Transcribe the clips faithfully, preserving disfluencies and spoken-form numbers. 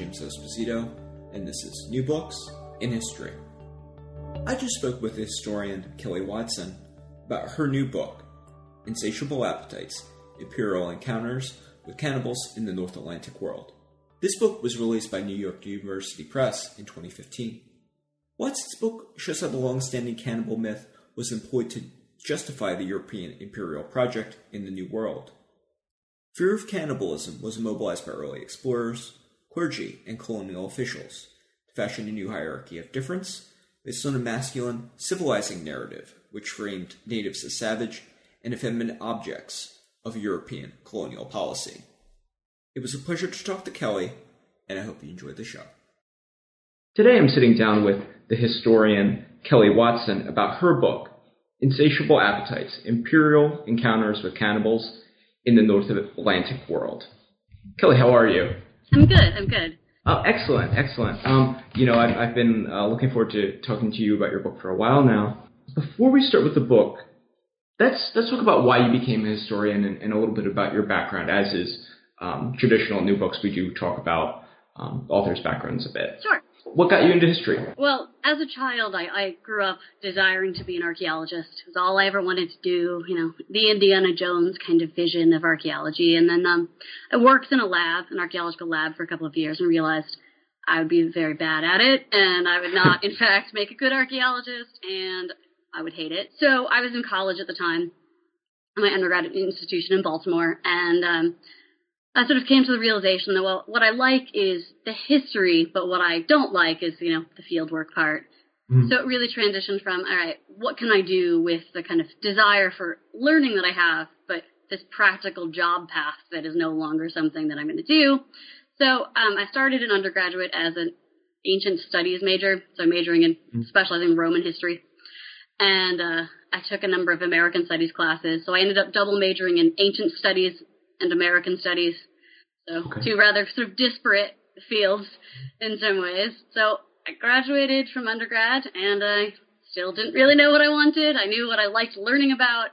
James Esposito, and this is New Books in History. I just spoke with historian Kelly Watson about her new book, Insatiable Appetites: Imperial Encounters with Cannibals in the North Atlantic World. This book was released by New York University Press in twenty fifteen. Watson's book shows how the long-standing cannibal myth was employed to justify the European imperial project in the New World. Fear of cannibalism was mobilized by early explorers, clergy, and colonial officials to fashion a new hierarchy of difference based on a masculine, civilizing narrative which framed natives as savage and effeminate objects of European colonial policy. It was a pleasure to talk to Kelly, and I hope you enjoyed the show. Today I'm sitting down with the historian Kelly Watson about her book, Insatiable Appetites: Imperial Encounters with Cannibals in the North Atlantic World. Kelly, how are you? I'm good, I'm good. Oh, excellent, excellent. Um, you know, I've, I've been uh, looking forward to talking to you about your book for a while now. Before we start with the book, let's, let's talk about why you became a historian and, and a little bit about your background. As is um, traditional in New Books, we do talk about um, authors' backgrounds a bit. Sure. What got you into history? Well, as a child, I, I grew up desiring to be an archaeologist. It was all I ever wanted to do, you know, the Indiana Jones kind of vision of archaeology. And then um, I worked in a lab, an archaeological lab, for a couple of years and realized I would be very bad at it, and I would not, in fact, make a good archaeologist, and I would hate it. So I was in college at the time, my undergraduate institution in Baltimore, and um, I sort of came to the realization that, well, what I like is the history, but what I don't like is, you know, the fieldwork part. Mm-hmm. So it really transitioned from, all right, what can I do with the kind of desire for learning that I have, but this practical job path that is no longer something that I'm going to do. So um, I started in undergraduate as an ancient studies major, so majoring in, mm-hmm. specializing in Roman history. And uh, I took a number of American studies classes, so I ended up double majoring in ancient studies and American studies, so okay. Two rather sort of disparate fields in some ways. So I graduated from undergrad, and I still didn't really know what I wanted. I knew what I liked learning about,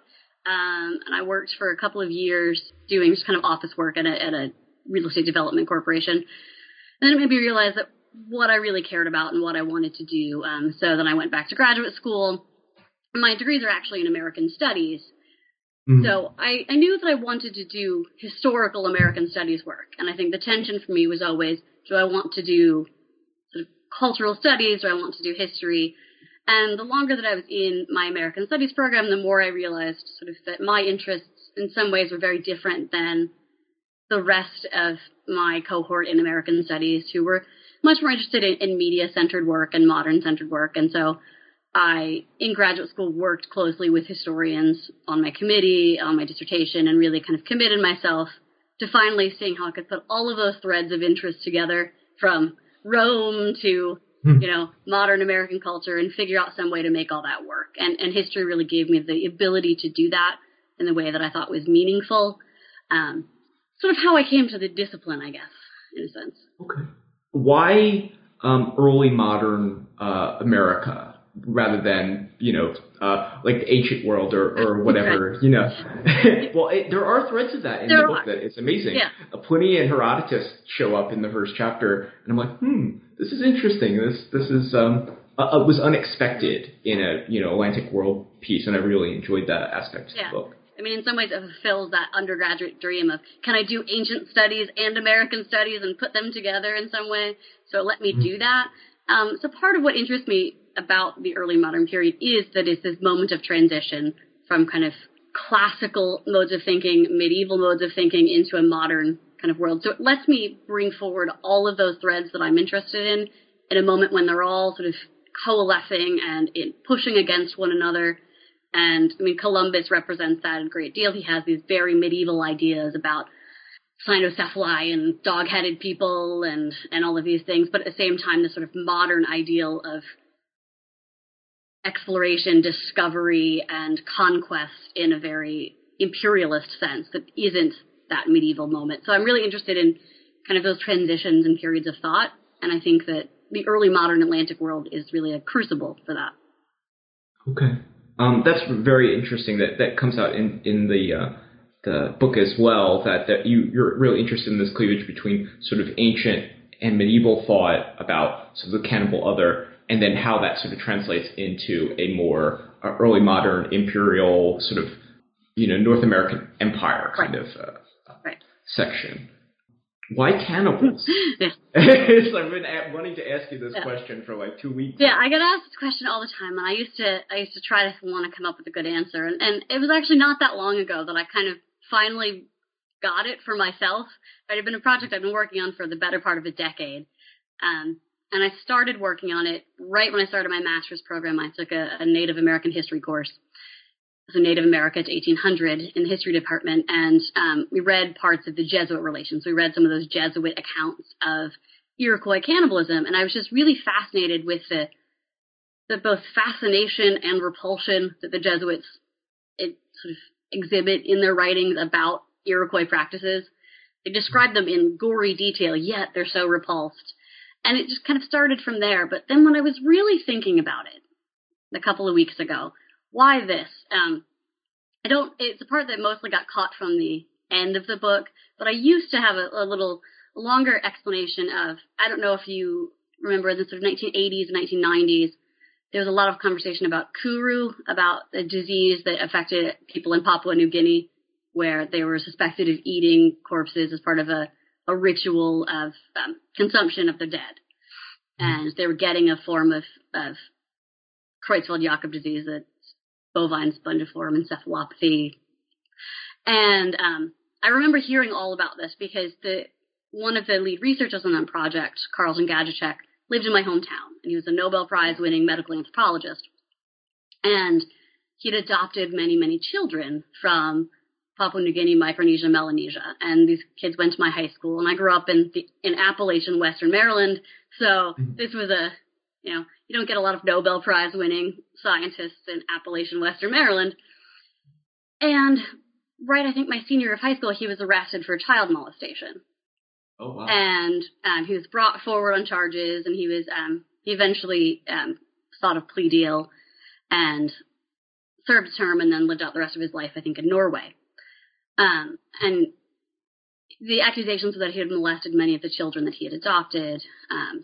um, and I worked for a couple of years doing just kind of office work at a, at a real estate development corporation. And then it made me realize that what I really cared about and what I wanted to do. Um, so then I went back to graduate school. My degrees are actually in American studies. Mm-hmm. So I, I knew that I wanted to do historical American studies work, and I think the tension for me was always, do I want to do sort of cultural studies, do I want to do history? And the longer that I was in my American studies program, the more I realized sort of that my interests in some ways were very different than the rest of my cohort in American studies, who were much more interested in, in media-centered work and modern-centered work. And so I, in graduate school, worked closely with historians on my committee, on my dissertation, and really kind of committed myself to finally seeing how I could put all of those threads of interest together, from Rome to, hmm. you know, modern American culture, and figure out some way to make all that work. And, and history really gave me the ability to do that in the way that I thought was meaningful. Um, sort of how I came to the discipline, I guess, in a sense. Okay. Why um, early modern uh, America? Rather than, you know, uh, like the ancient world or, or whatever, you know. Well, it, there are threads of that in there the book are. that it's amazing. Yeah. Uh, Pliny and Herodotus show up in the first chapter, and I'm like, hmm, this is interesting. This this is um, uh, it was unexpected in a, you know, Atlantic world piece, and I really enjoyed that aspect yeah. of the book. I mean, in some ways it fulfills that undergraduate dream of, can I do ancient studies and American studies and put them together in some way? So it let me mm-hmm. do that. Um, so part of what interests me about the early modern period is that it's this moment of transition from kind of classical modes of thinking, medieval modes of thinking, into a modern kind of world. So it lets me bring forward all of those threads that I'm interested in in a moment when they're all sort of coalescing and in pushing against one another. And I mean, Columbus represents that a great deal. He has these very medieval ideas about cynocephali and dog-headed people and, and all of these things, but at the same time, the sort of modern ideal of exploration, discovery, and conquest in a very imperialist sense that isn't that medieval moment. So I'm really interested in kind of those transitions and periods of thought, and I think that the early modern Atlantic world is really a crucible for that. Okay. Um, that's very interesting that that comes out in, in the uh, the book as well, that, that you, you're really interested in this cleavage between sort of ancient and medieval thought about sort of the cannibal other, and then how that sort of translates into a more uh, early modern imperial sort of, you know, North American empire kind right. of uh, right. section. Why cannibals? yeah. It's like I've been at, wanting to ask you this yeah. question for like two weeks. Yeah, I get asked this question all the time, and I used to I used to try to want to come up with a good answer, and, and it was actually not that long ago that I kind of finally got it for myself. It had been a project I've been working on for the better part of a decade, um, and I started working on it right when I started my master's program. I took a, a Native American history course. So Native America to eighteen hundred in the history department, and um, we read parts of the Jesuit relations. We read some of those Jesuit accounts of Iroquois cannibalism, and I was just really fascinated with the the both fascination and repulsion that the Jesuits it, sort of exhibit in their writings about Iroquois practices. They describe them in gory detail, yet they're so repulsed. And it just kind of started from there. But then when I was really thinking about it a couple of weeks ago, why this? Um, I don't, it's a part that mostly got caught from the end of the book, but I used to have a, a little longer explanation of, I don't know if you remember in the sort of nineteen eighties, nineteen nineties, there was a lot of conversation about Kuru, about a disease that affected people in Papua New Guinea, where they were suspected of eating corpses as part of a, a ritual of um, consumption of the dead. And they were getting a form of, of Creutzfeldt-Jakob disease, that's bovine spongiform encephalopathy. And um, I remember hearing all about this because the one of the lead researchers on that project, Carlton Gajicek, lived in my hometown, and he was a Nobel Prize-winning medical anthropologist. And he'd adopted many, many children from Papua New Guinea, Micronesia, Melanesia, and these kids went to my high school, and I grew up in the, in Appalachian, Western Maryland, so mm-hmm. this was a, you know, you don't get a lot of Nobel Prize-winning scientists in Appalachian, Western Maryland. And right, I think my senior year of high school, he was arrested for child molestation. Oh, wow. And um, he was brought forward on charges, and he was um, he eventually um, sought a plea deal and served a term and then lived out the rest of his life, I think, in Norway. Um, and the accusations were that he had molested many of the children that he had adopted. Um,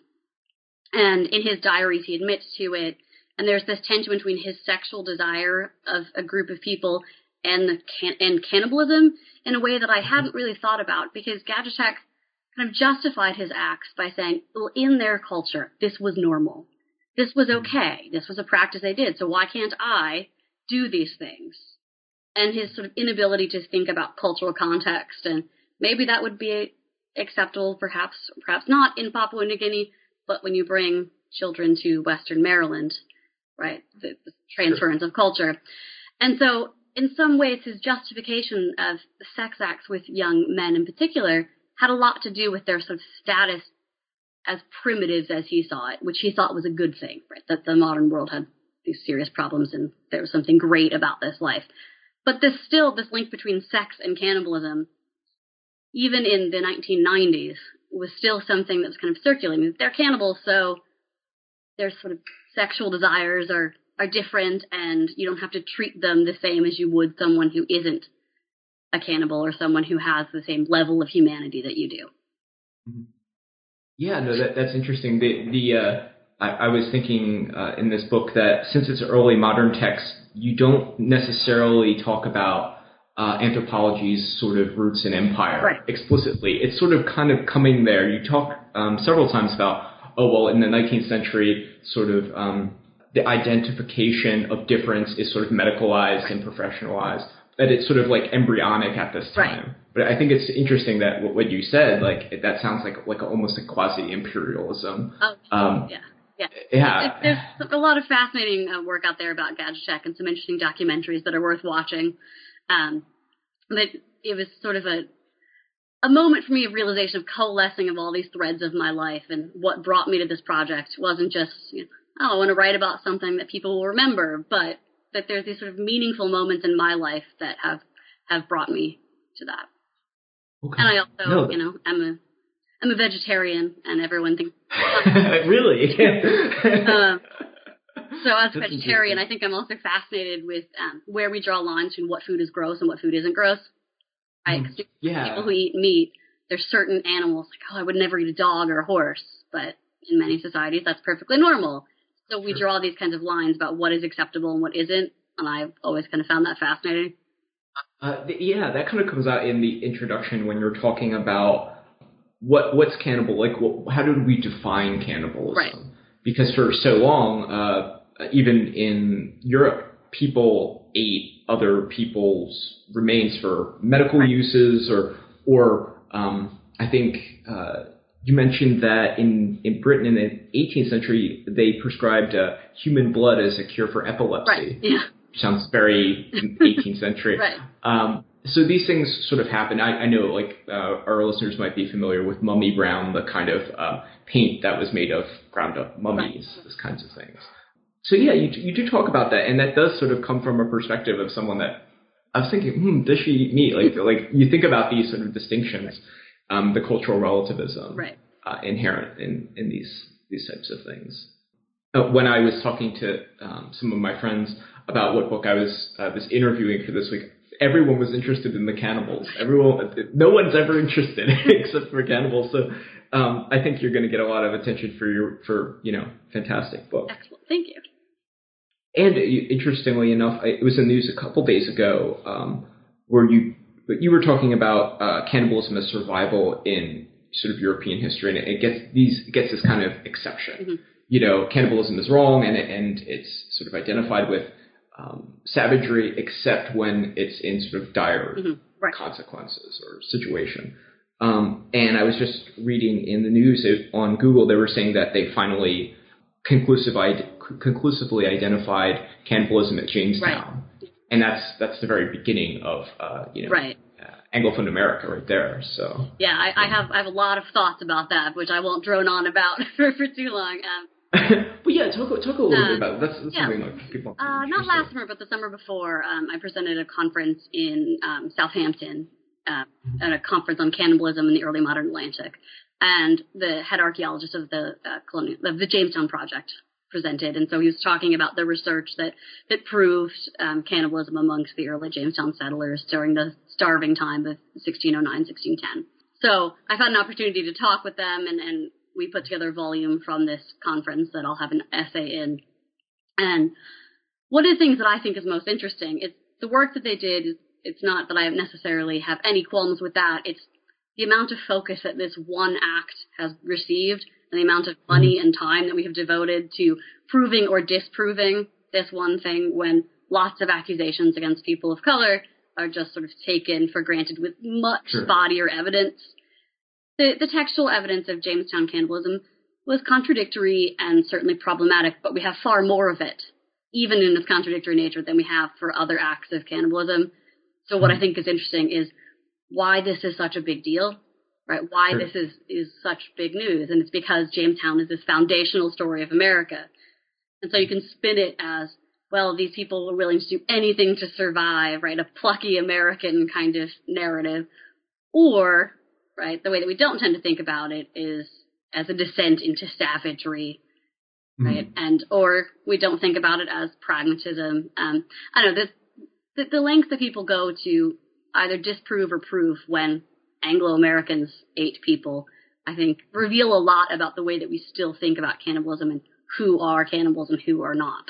and in his diaries, he admits to it. And there's this tension between his sexual desire of a group of people and the can- and cannibalism in a way that I hadn't really thought about, because Gajicek kind of justified his acts by saying, well, in their culture, this was normal. This was okay. This was a practice they did. So why can't I do these things? And his sort of inability to think about cultural context, and maybe that would be acceptable, perhaps, perhaps not in Papua New Guinea, but when you bring children to Western Maryland, right, the, the transference of culture. And so in some ways, his justification of the sex acts with young men in particular had a lot to do with their sort of status as primitives as he saw it, which he thought was a good thing, right, that the modern world had these serious problems and there was something great about this life. But this still, this link between sex and cannibalism, even in the nineteen nineties, was still something that was kind of circulating. They're cannibals, so their sort of sexual desires are, are different, and you don't have to treat them the same as you would someone who isn't a cannibal or someone who has the same level of humanity that you do. Mm-hmm. Yeah, no, that, that's interesting. The, the uh, I, I was thinking uh, in this book that since it's early modern text, you don't necessarily talk about uh, anthropology's sort of roots in empire right. explicitly. It's sort of kind of coming there. You talk um, several times about, oh, well, in the nineteenth century, sort of um, the identification of difference is sort of medicalized and professionalized, that it's sort of like embryonic at this time. Right. But I think it's interesting that what you said, like that sounds like like almost a quasi-imperialism. Oh, um, yeah. Yeah, yeah. There's a lot of fascinating uh, work out there about Gajicek and some interesting documentaries that are worth watching. Um, but it was sort of a a moment for me of realization of coalescing of all these threads of my life, and what brought me to this project wasn't just, you know, oh, I want to write about something that people will remember, but that there's these sort of meaningful moments in my life that have, have brought me to that. Okay. And I also, no. you know, I'm a I'm a vegetarian, and everyone thinks really. uh, so as a vegetarian, I think I'm also fascinated with um, where we draw lines between what food is gross and what food isn't gross. Right? Mm, yeah. People who eat meat there's certain animals, like, oh, I would never eat a dog or a horse, but in many societies, that's perfectly normal. So we draw these kinds of lines about what is acceptable and what isn't, and I've always kind of found that fascinating. Uh, yeah, that kind of comes out in the introduction when you're talking about what what's cannibal, like what, how do we define cannibalism? Right. Because for so long, uh, even in Europe, people ate other people's remains for medical right. uses, or or um, I think uh, you mentioned that in, in Britain in the eighteenth century, they prescribed uh, human blood as a cure for epilepsy. Right. Yeah. Sounds very eighteenth century. Right. Um, so these things sort of happen. I, I know, like, uh, our listeners might be familiar with mummy brown, the kind of uh, paint that was made of ground up mummies, right. those kinds of things. So yeah, you you do talk about that, and that does sort of come from a perspective of someone that I was thinking, hmm, does she eat meat? Like, like you think about these sort of distinctions, um, the cultural relativism right. uh, inherent in, in these these types of things. Uh, when I was talking to um, some of my friends about what book I was uh, was interviewing for this week, everyone was interested in the cannibals. Everyone, no one's ever interested except for cannibals. So um, I think you're going to get a lot of attention for your for you know fantastic book. Excellent, thank you. And interestingly enough, it was in the news a couple days ago um, where you you were talking about uh, cannibalism as survival in sort of European history, and it gets these it gets this kind of exception. Mm-hmm. You know, cannibalism is wrong, and and it's sort of identified with um, savagery, except when it's in sort of dire mm-hmm. right. consequences or situation. Um, and I was just reading in the news it, on Google, they were saying that they finally conclusive, conclusively identified cannibalism at Jamestown, right. and that's that's the very beginning of uh, you know right. uh, Anglophone America right there. So yeah, I, I have I have a lot of thoughts about that, which I won't drone on about for, for too long. Um, but yeah, talk talk a little uh, bit about it. That's, that's yeah. something like people. Uh, not last summer, but the summer before, um, I presented a conference in um, Southampton uh, at a conference on cannibalism in the early modern Atlantic. And the head archaeologist of the uh, colonial, of the Jamestown Project presented, and so he was talking about the research that that proved um, cannibalism amongst the early Jamestown settlers during the starving time of sixteen oh nine, sixteen ten. So I found an opportunity to talk with them, and, and we put together a volume from this conference that I'll have an essay in. And one of the things that I think is most interesting is the work that they did. It's not that I necessarily have any qualms with that. It's the amount of focus that this one act has received and the amount of money and time that we have devoted to proving or disproving this one thing, when lots of accusations against people of color are just sort of taken for granted with much sure. spottier evidence. The, the textual evidence of Jamestown cannibalism was contradictory and certainly problematic, but we have far more of it, even in its contradictory nature, than we have for other acts of cannibalism. So what I think is interesting is why this is such a big deal, right? Why sure. this is, is such big news. And it's because Jamestown is this foundational story of America. And so you can spin it as, well, these people were willing to do anything to survive, right? A plucky American kind of narrative. Or, right, the way that we don't tend to think about it is as a descent into savagery, right? Mm-hmm. And, or we don't think about it as pragmatism. Um, I don't know, this, the, the lengths that people go to either disprove or prove when Anglo-Americans ate people, I think, reveal a lot about the way that we still think about cannibalism and who are cannibals and who are not.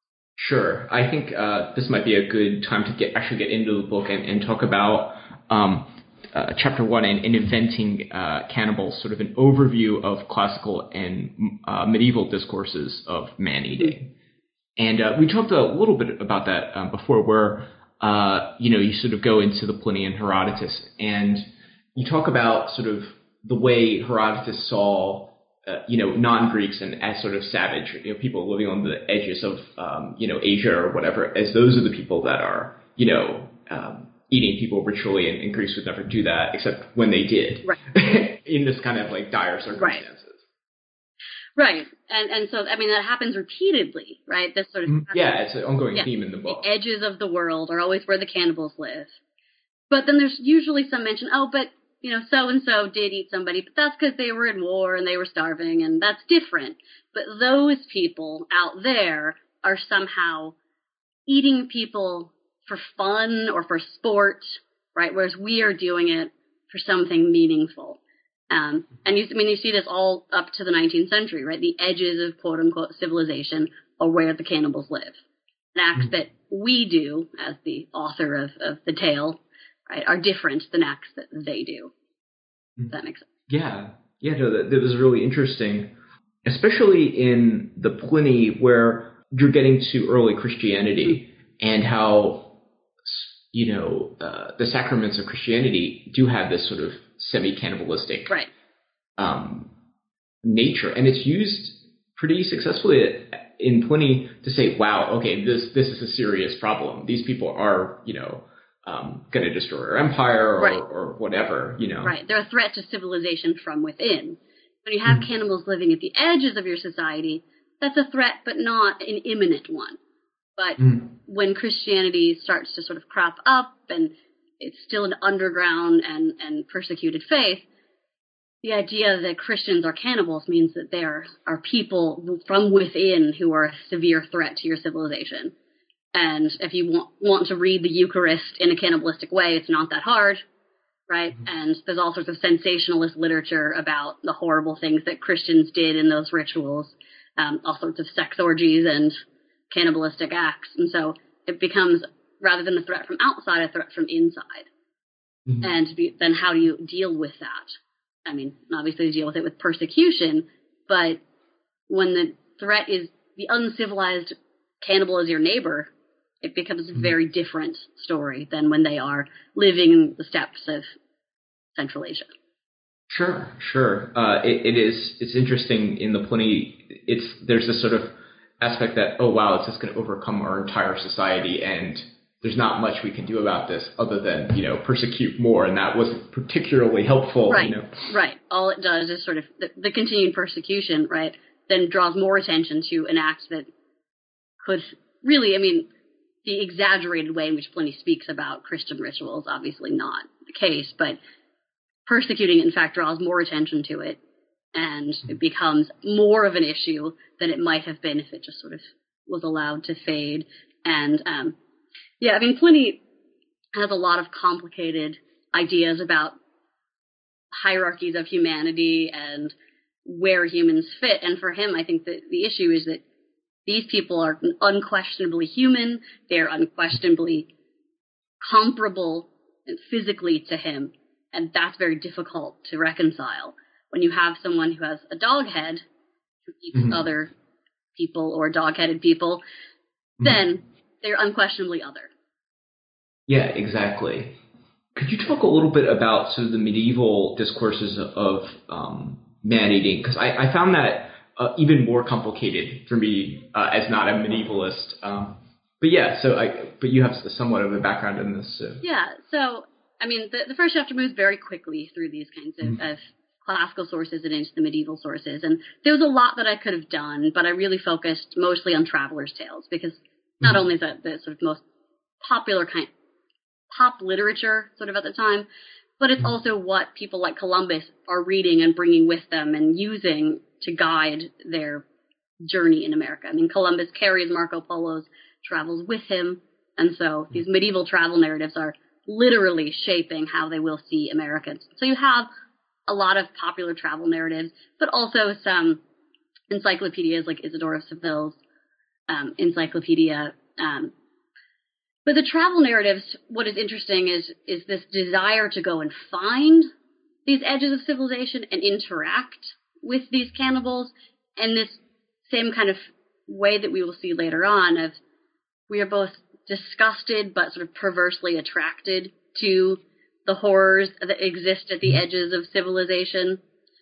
Sure. I think uh, this might be a good time to get actually get into the book and, and talk about um, uh, chapter one and, and inventing uh, cannibals, sort of an overview of classical and uh, medieval discourses of man-eating. Mm-hmm. And uh, we talked a little bit about that um, before, where Uh, you know, you sort of go into the Pliny and Herodotus, and you talk about sort of the way Herodotus saw, uh, you know, non-Greeks and as sort of savage, you know, people living on the edges of, um, you know, Asia or whatever, as those are the people that are, you know, um, eating people ritually, and, and Greeks would never do that except when they did, right. in this kind of like dire circumstances. Right. Right. And and so, I mean, that happens repeatedly, right? This sort of yeah, it's an ongoing yeah. theme in the book. The edges of the world are always where the cannibals live. But then there's usually some mention, oh, but, you know, so-and-so did eat somebody, but that's because they were in war and they were starving, and that's different. But those people out there are somehow eating people for fun or for sport, right? Whereas we are doing it for something meaningful. Um, and you, I mean, you see this all up to the nineteenth century, right? The edges of quote unquote civilization are where the cannibals live. And acts that we do as the author of, of the tale, right, are different than acts that they do. Does that make sense? Yeah. Yeah, no, that, that was really interesting, especially in the Pliny where you're getting to early Christianity mm-hmm. and how, you know, uh, the sacraments of Christianity do have this sort of semi-cannibalistic right. um, nature. And it's used pretty successfully in Pliny to say, wow, okay, this this is a serious problem. These people are, you know, um, going to destroy our empire or, right. or whatever, you know. Right. They're a threat to civilization from within. When you have mm. cannibals living at the edges of your society, that's a threat, but not an imminent one. But mm. when Christianity starts to sort of crop up and it's still an underground and, and persecuted faith, the idea that Christians are cannibals means that there are people from within who are a severe threat to your civilization. And if you want, want to read the Eucharist in a cannibalistic way, it's not that hard, right? Mm-hmm. And there's all sorts of sensationalist literature about the horrible things that Christians did in those rituals, um, all sorts of sex orgies and cannibalistic acts. And so it becomes, rather than a threat from outside, a threat from inside. Mm-hmm. And be, then how do you deal with that? I mean, obviously you deal with it with persecution, but when the threat is the uncivilized cannibal is your neighbor, it becomes a very different story than when they are living in the steppes of Central Asia. Sure, sure. Uh, it, it is. It's interesting in the Pliny. It's there's this sort of aspect that, oh wow, it's just going to overcome our entire society, and there's not much we can do about this other than, you know, persecute more, and that wasn't particularly helpful. Right, you know? right. All it does is sort of the, the continued persecution, right, then draws more attention to an act that could really, I mean, the exaggerated way in which Pliny speaks about Christian rituals, obviously not the case, but persecuting it, in fact, draws more attention to it, and it becomes more of an issue than it might have been if it just sort of was allowed to fade. And, um, yeah, I mean, Pliny has a lot of complicated ideas about hierarchies of humanity and where humans fit, and for him, I think that the issue is that these people are unquestionably human, they're unquestionably comparable physically to him, and that's very difficult to reconcile. When you have someone who has a dog head, who eats mm-hmm. other people or dog-headed people, mm-hmm. then they're unquestionably other. Yeah, exactly. Could you talk a little bit about sort of the medieval discourses of um, man-eating? Because I, I found that uh, even more complicated for me uh, as not a medievalist. Um, but yeah, so I, but you have somewhat of a background in this. So. Yeah, so I mean, the, the first chapter moves very quickly through these kinds of, mm-hmm. of classical sources and into the medieval sources, and there was a lot that I could have done, but I really focused mostly on travelers' tales because not mm-hmm. only is that the sort of most popular kind pop literature sort of at the time, but it's mm-hmm. also what people like Columbus are reading and bringing with them and using to guide their journey in America. I mean, Columbus carries Marco Polo's travels with him, and so these medieval travel narratives are literally shaping how they will see Americans. So you have a lot of popular travel narratives, but also some encyclopedias like Isidore of Seville's um, encyclopedia. Um, but the travel narratives, what is interesting is is this desire to go and find these edges of civilization and interact with these cannibals, and this same kind of way that we will see later on of we are both disgusted but sort of perversely attracted to the horrors that exist at the edges of civilization.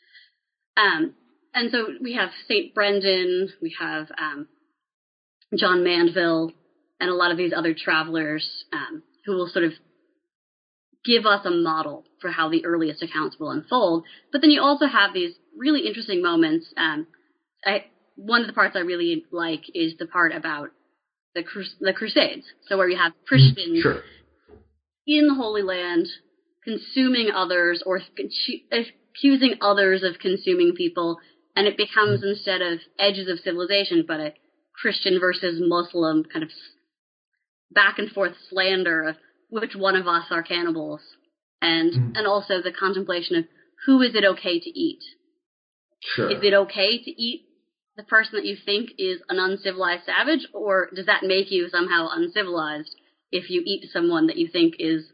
Um, and so we have Saint Brendan, we have um, John Mandeville, and a lot of these other travelers um, who will sort of give us a model for how the earliest accounts will unfold. But then you also have these really interesting moments. Um, I, one of the parts I really like is the part about the crus- the Crusades. So where you have Christians sure. in the Holy Land consuming others or accusing others of consuming people, and it becomes mm. instead of edges of civilization, but a Christian versus Muslim kind of back and forth slander of which one of us are cannibals. and mm. and also the contemplation of who is it okay to eat? Sure. Is it okay to eat the person that you think is an uncivilized savage, or does that make you somehow uncivilized if you eat someone that you think is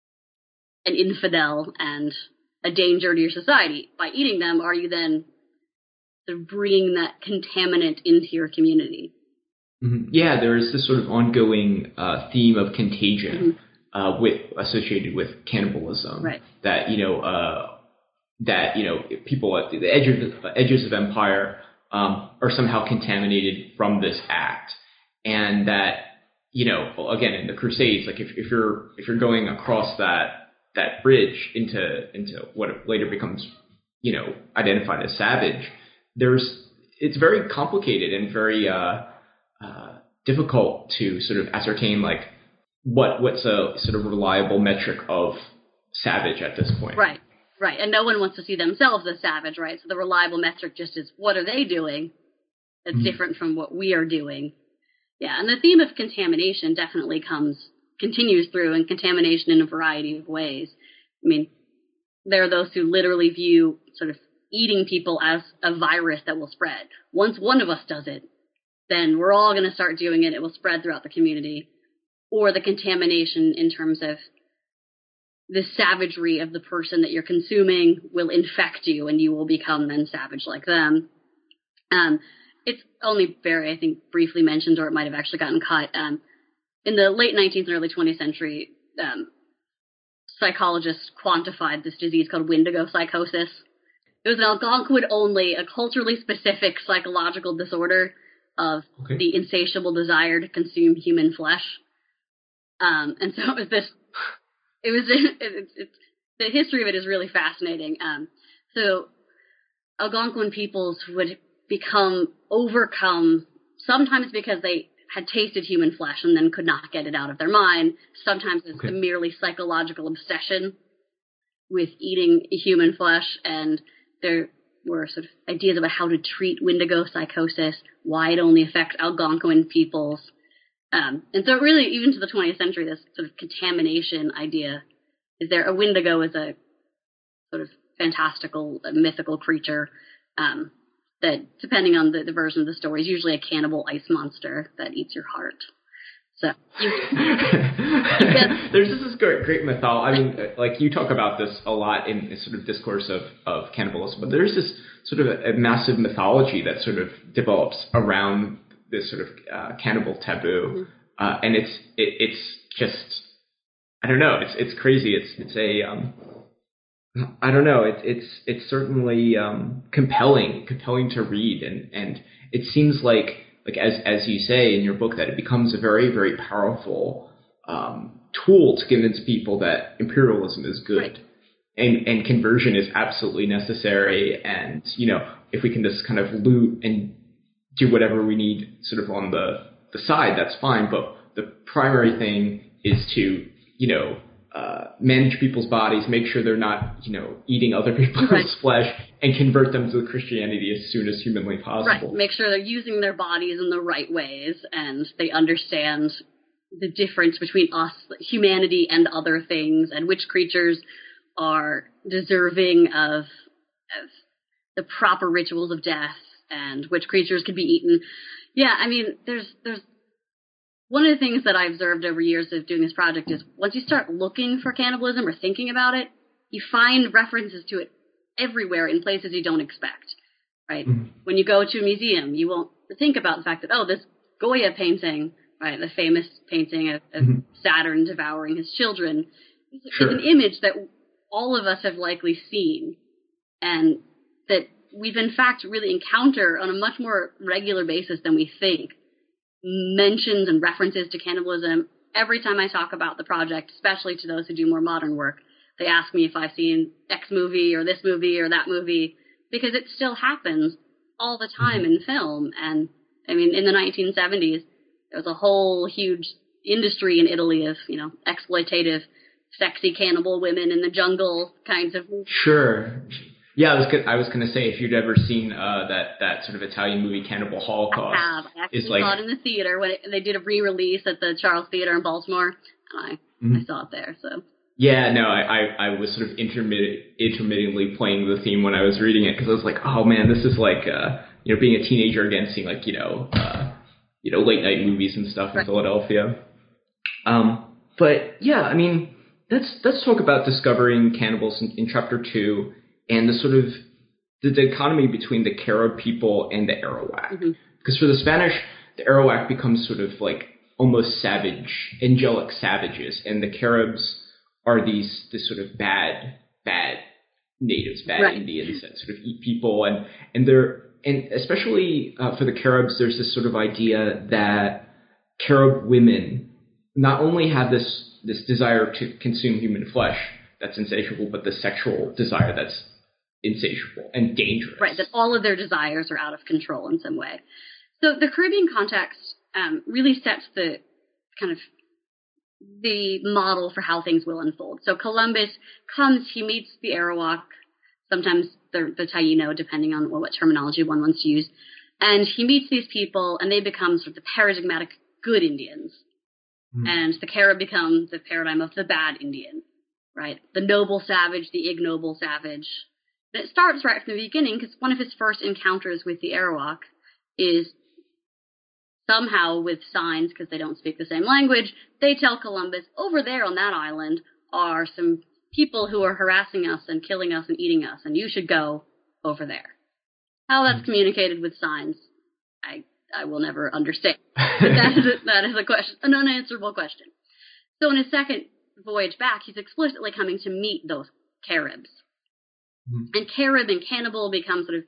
an infidel and a danger to your society? By eating them, are you then sort of bringing that contaminant into your community? Mm-hmm. Yeah, there is this sort of ongoing uh, theme of contagion mm-hmm. uh, with associated with cannibalism. Right. That you know, uh, that you know, people at the edge of the edges of empire um, are somehow contaminated from this act, and that you know, again, in the Crusades, like if, if you're if you're going across that that bridge into into what later becomes, you know, identified as savage, there's it's very complicated and very uh, uh, difficult to sort of ascertain like what what's a sort of reliable metric of savage at this point. Right, right, and no one wants to see themselves as savage, right? So the reliable metric just is what are they doing that's mm-hmm. different from what we are doing. Yeah, and the theme of contamination definitely comes continues through, and contamination in a variety of ways. I mean, there are those who literally view sort of eating people as a virus that will spread. Once one of us does it, then we're all going to start doing it. It will spread throughout the community. Or the contamination in terms of the savagery of the person that you're consuming will infect you, and you will become then savage like them. Um, it's only very, I think, briefly mentioned, or it might have actually gotten cut. Um, in the late nineteenth and early twentieth century, um, psychologists quantified this disease called Wendigo psychosis. It was an Algonquin-only, a culturally specific psychological disorder of okay. the insatiable desire to consume human flesh. Um, and so it was this, it was, it, it, it, the history of it is really fascinating. Um, so Algonquin peoples would become overcome, sometimes because they had tasted human flesh and then could not get it out of their mind. Sometimes it's okay. a merely psychological obsession with eating human flesh, and there were sort of ideas about how to treat Wendigo psychosis, why it only affects Algonquin peoples. Um, and so really, even to the twentieth century, this sort of contamination idea is there. A Wendigo is a sort of fantastical, uh, mythical creature um, that, depending on the, the version of the story, is usually a cannibal ice monster that eats your heart. So you, you get, there's this great, great mythology. I mean, like you talk about this a lot in this sort of discourse of, of cannibalism, but there's this sort of a, a massive mythology that sort of develops around this sort of uh, cannibal taboo, mm-hmm. uh, and it's it, it's just I don't know. It's it's crazy. It's it's a um, I don't know. It's it's it's certainly um, compelling, compelling to read, and, and it seems like like as as you say in your book that it becomes a very very powerful um, tool to convince people that imperialism is good, right. and and conversion is absolutely necessary, and you know if we can just kind of loot and do whatever we need sort of on the the side, that's fine. But the primary thing is to you know. Uh, manage people's bodies, make sure they're not, you know, eating other people's right. flesh, and convert them to Christianity as soon as humanly possible. Right. Make sure they're using their bodies in the right ways, and they understand the difference between us, humanity, and other things, and which creatures are deserving of, of the proper rituals of death, and which creatures can be eaten. Yeah, I mean, there's there's. One of the things that I observed over years of doing this project is once you start looking for cannibalism or thinking about it, you find references to it everywhere in places you don't expect, right? Mm-hmm. When you go to a museum, you won't think about the fact that, oh, this Goya painting, right, the famous painting of, of mm-hmm. Saturn devouring his children, is sure. an image that all of us have likely seen, and that we've in fact really encounter on a much more regular basis than we think. Mentions and references to cannibalism. Every time I talk about the project, especially to those who do more modern work, they ask me if I've seen X movie or this movie or that movie, because it still happens all the time in film. And I mean, in the nineteen seventies, there was a whole huge industry in Italy of, you know, exploitative, sexy cannibal women in the jungle kinds of. Sure. Yeah, I was gonna, I was going to say, if you'd ever seen uh, that, that sort of Italian movie, Cannibal Holocaust. I have. I actually like, saw it in the theater when it, they did a re-release at the Charles Theater in Baltimore, and I, mm-hmm. I saw it there. So Yeah, no, I, I, I was sort of intermittent, intermittently playing the theme when I was reading it because I was like, oh man, this is like, uh, you know, being a teenager again, seeing like, you know, uh, you know, late night movies and stuff in right. Philadelphia. Um, but yeah, I mean, let's let's talk about discovering cannibals in, in chapter two and the sort of the dichotomy between the Carib people and the Arawak. Mm-hmm. Because for the Spanish, the Arawak becomes sort of like almost savage, angelic savages, and the Caribs are these this sort of bad, bad natives, bad right. Indians that sort of eat people, and and they're and especially uh, for the Caribs, there's this sort of idea that Carib women not only have this this desire to consume human flesh that's insatiable, but the sexual desire that's insatiable and dangerous. Right, that all of their desires are out of control in some way. So the Caribbean context um, really sets the kind of the model for how things will unfold. So Columbus comes, he meets the Arawak, sometimes the, the Taino, depending on what, what terminology one wants to use, and he meets these people, and they become sort of the paradigmatic good Indians. Mm. And the Carib becomes the paradigm of the bad Indian, right? The noble savage, the ignoble savage. And it starts right from the beginning, because one of his first encounters with the Arawak is somehow with signs, because they don't speak the same language, they tell Columbus, over there on that island are some people who are harassing us and killing us and eating us, and you should go over there. How that's communicated with signs, I I will never understand. But that is a, that is a question, an unanswerable question. So in his second voyage back, he's explicitly coming to meet those Caribs. Mm-hmm. And Carib and cannibal become sort of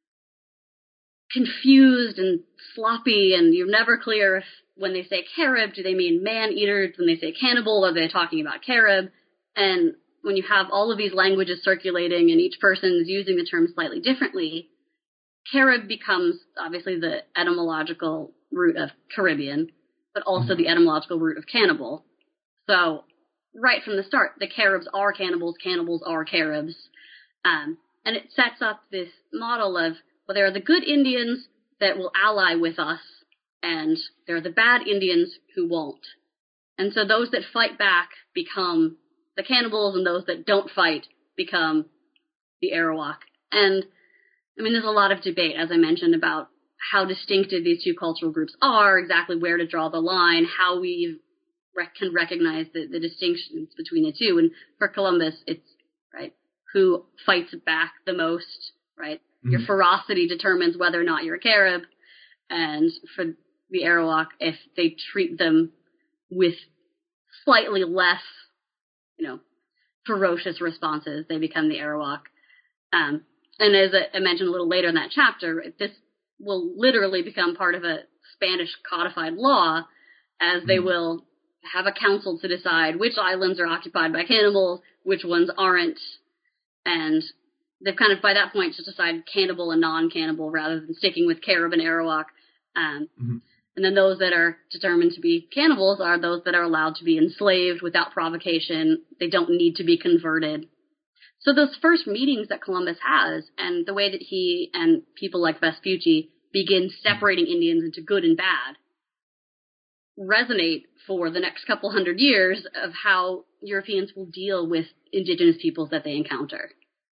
confused and sloppy, and you're never clear if when they say Carib, do they mean man-eaters? When they say cannibal, are they talking about Carib? And when you have all of these languages circulating and each person is using the term slightly differently, Carib becomes obviously the etymological root of Caribbean, but also mm-hmm. the etymological root of cannibal. So right from the start, the Caribs are cannibals, cannibals are Caribs. Um, and it sets up this model of, well, there are the good Indians that will ally with us, and there are the bad Indians who won't. And so those that fight back become the cannibals, and those that don't fight become the Arawak. And, I mean, there's a lot of debate, as I mentioned, about how distinctive these two cultural groups are, exactly where to draw the line, how we rec- can recognize the, the distinctions between the two. And for Columbus, it's, right, who fights back the most, right? Mm-hmm. Your ferocity determines whether or not you're a Carib. And for the Arawak, if they treat them with slightly less, you know, ferocious responses, they become the Arawak. Um, and as I mentioned a little later in that chapter, this will literally become part of a Spanish codified law, as they mm-hmm. will have a council to decide which islands are occupied by cannibals, which ones aren't. And they've kind of, by that point, just decided cannibal and non-cannibal rather than sticking with Carib and Arawak. Um, mm-hmm. And then those that are determined to be cannibals are those that are allowed to be enslaved without provocation. They don't need to be converted. So those first meetings that Columbus has, and the way that he and people like Vespucci begin separating Indians into good and bad, resonate for the next couple hundred years of how Europeans will deal with indigenous peoples that they encounter.